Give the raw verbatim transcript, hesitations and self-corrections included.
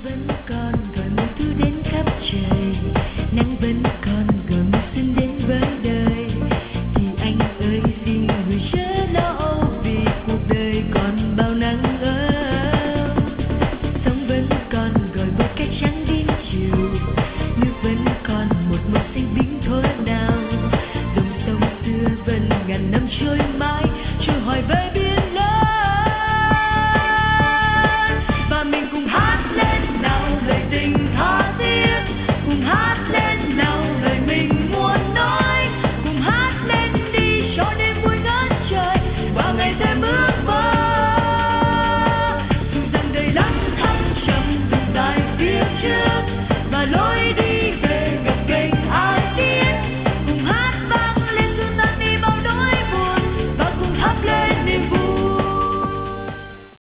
vẫn còn gọi mùa thu đến khắp trời, nắng vẫn